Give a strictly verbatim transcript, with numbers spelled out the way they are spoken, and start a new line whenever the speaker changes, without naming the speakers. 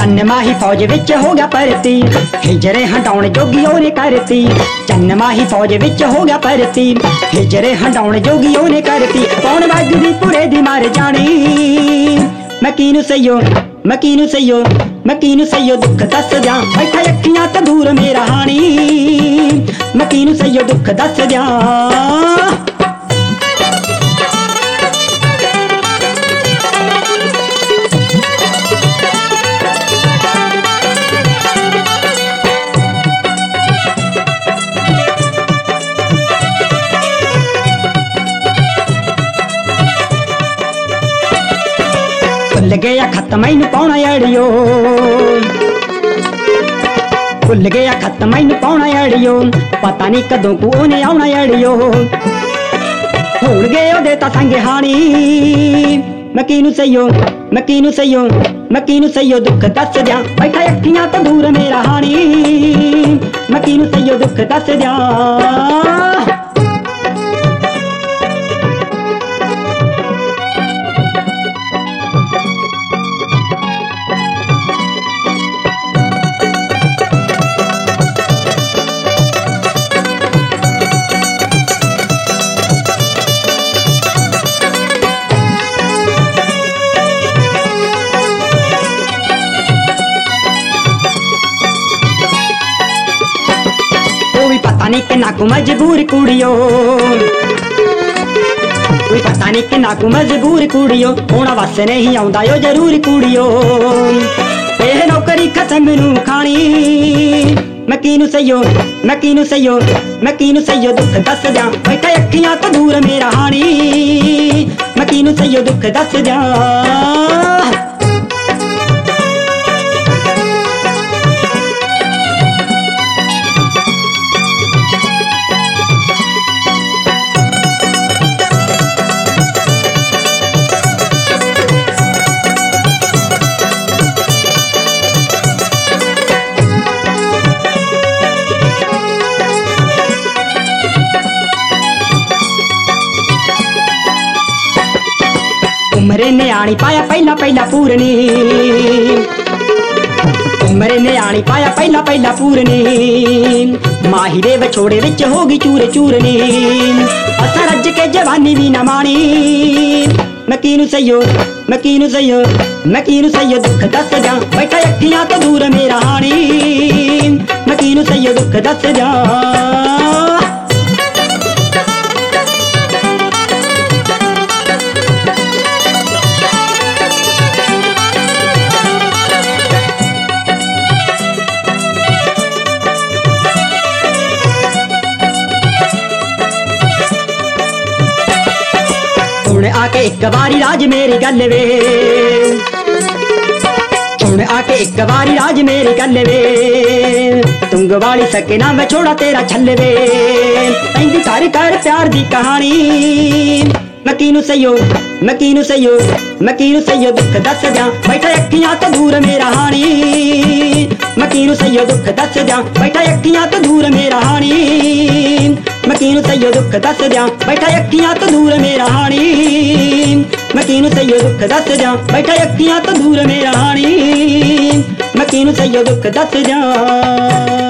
चन्न माही फौज विच हो गया भर्ती, हिजरे हटाउण जोगी ओने करती। चन्न माही फौज विच हो गया भर्ती, हिजरे हटाउण जोगी ओने करती। कौन वगदी पुरे दी मर जानी, मैं कीनू सईयो मैं कीनू सईयो मैं कीनू सईयो दुख दस दियां, बैठा अखियां तो दूर मेरा हानी। मैं कीनू सईयो दुख दस दियां। भुल गया खत मैनू पाउणा अड़ियो, भुल गया खत मैनू पाउणा अड़ियो, पता नहीं कदों को ओने आउणा अड़ियो। भूल गए ओदे तां संग हानी, मैं कीनू सईयो मैं कीनू सईयो मैं कीनू सईयो दुख दस दियां, बैठा अखियां तो दूर मेरा हानी। मैं कीनू सईयो दुख दस दियां। पता नहीं कि नाकू मजबूर कुड़ियो, कोई पता नहीं कि नाकू मजबूर कुड़ियो, होना वस नहीं आउंदा यो जरूर कुड़ियो। एह नौकरी खसम नू खानी, मैं कीनू सईयो मैं कीनू सईयो मैं कीनू सईयो दुख दस दियां, बैठा अखियां तो दूर मेरा हानी। मैं कीनू सईयो दुख दस दियां। उमरे ने आनी पाया पहला पहला पूरनी, उमरे ने आनी पाया पहला पहला पूरनी। माही दे विछोड़े विच होगी चूर चूरनी, असा रज के जवानी भी न मानी। मैं कीनू सईयो मैं कीनू सईयो मैं कीनू सईयो दुख दस दियां, बैठा अखियां तो दूर मेरा हानी। मैं कीनू सईयो दुख दस दियां। आके एक बारी राज मेरी गल वे, सुन आके एक बारी राज मेरी गल वे। तुंग वाली सके ना मैं छोड़ा तेरा छल वे, इंदी कर कर प्यार दी कहानी। मैं कीनू सईयो मैं कीनू सईयो मैं कीनू सईयो दुख दस दियां, बैठा अखियां तो दूर मेरा हानी। मैं कीनू सईयो दुख दस दियां, बैठा अखियां तो दूर मेरा हानी। मैं कीनू सईयो दुख दस दियां, बैठा अखियां तो दूर मेरा हानी। मैं कीनू सईयो दुख दस दियां, बैठा अखियां तो दूर मेरा हानी। मैं कीनू सईयो दुख दस दियां।